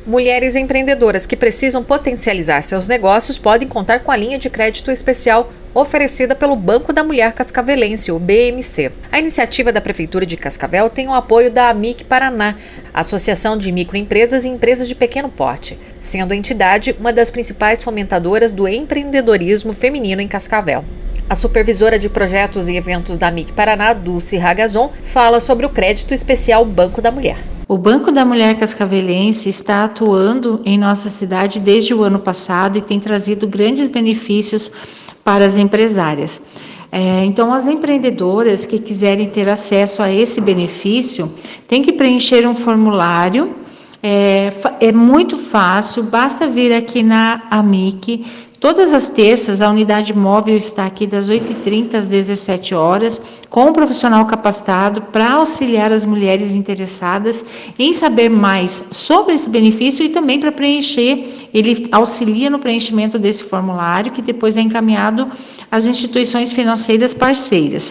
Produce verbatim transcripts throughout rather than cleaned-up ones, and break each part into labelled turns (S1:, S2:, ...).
S1: Mulheres empreendedoras que precisam potencializar seus negócios podem contar com a linha de crédito especial oferecida pelo Banco da Mulher Cascavelense, o B M C. A iniciativa da Prefeitura de Cascavel tem o apoio da AMIC Paraná, Associação de Microempresas e Empresas de Pequeno Porte, sendo a entidade uma das principais fomentadoras do empreendedorismo feminino em Cascavel. A supervisora de projetos e eventos da AMIC Paraná, Dulce Ragazon, fala sobre o crédito especial Banco da Mulher.
S2: O Banco da Mulher Cascavelense está atuando em nossa cidade desde o ano passado e tem trazido grandes benefícios para as empresárias. É, então, as empreendedoras que quiserem ter acesso a esse benefício têm que preencher um formulário. É, é muito fácil, basta vir aqui na AMIC. Todas as terças, a unidade móvel está aqui das oito e trinta às dezessete horas, com um profissional capacitado para auxiliar as mulheres interessadas em saber mais sobre esse benefício e também para preencher. Ele auxilia no preenchimento desse formulário, que depois é encaminhado às instituições financeiras parceiras.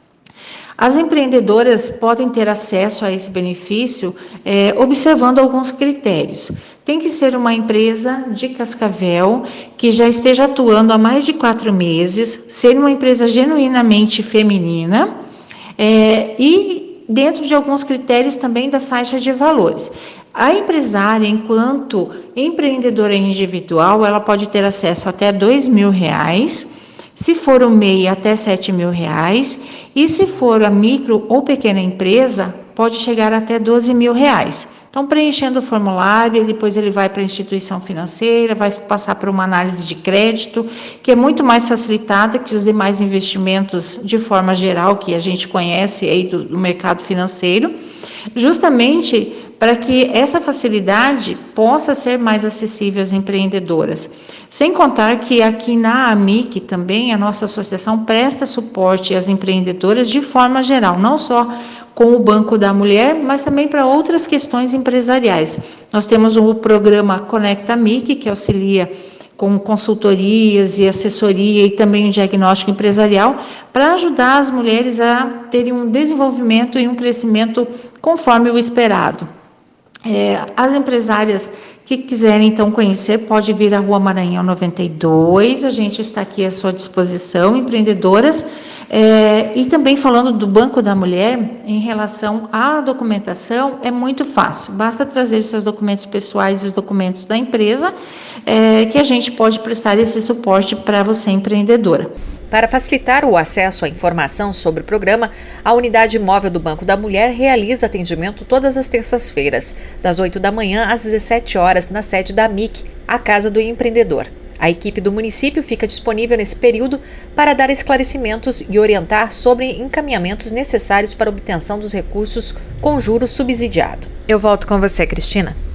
S2: As empreendedoras podem ter acesso a esse benefício é, observando alguns critérios. Tem que ser uma empresa de Cascavel que já esteja atuando há mais de quatro meses, ser uma empresa genuinamente feminina é, e dentro de alguns critérios também da faixa de valores. A empresária, enquanto empreendedora individual, ela pode ter acesso até dois mil reais. Se for o M E I, até sete mil reais, e se for a micro ou pequena empresa, pode chegar até doze mil reais. Então, preenchendo o formulário, depois ele vai para a instituição financeira, vai passar por uma análise de crédito, que é muito mais facilitada que os demais investimentos de forma geral, que a gente conhece aí do, do mercado financeiro, justamente para que essa facilidade possa ser mais acessível às empreendedoras. Sem contar que aqui na AMIC também, a nossa associação presta suporte às empreendedoras de forma geral, não só com o Banco da Mulher, mas também para outras questões empresariais. Nós temos o programa Conecta AMIC, que auxilia com consultorias e assessoria e também um diagnóstico empresarial para ajudar as mulheres a terem um desenvolvimento e um crescimento conforme o esperado. É, as empresárias que quiserem então conhecer, pode vir à Rua Maranhão noventa e dois, a gente está aqui à sua disposição, empreendedoras, é, e também falando do Banco da Mulher, em relação à documentação, é muito fácil, basta trazer seus documentos pessoais e os documentos da empresa, é, que a gente pode prestar esse suporte para você, empreendedora.
S1: Para facilitar o acesso à informação sobre o programa, a Unidade Móvel do Banco da Mulher realiza atendimento todas as terças-feiras, das oito da manhã às dezessete horas, na sede da AMIC, a Casa do Empreendedor. A equipe do município fica disponível nesse período para dar esclarecimentos e orientar sobre encaminhamentos necessários para a obtenção dos recursos com juros subsidiado. Eu volto com você, Cristina.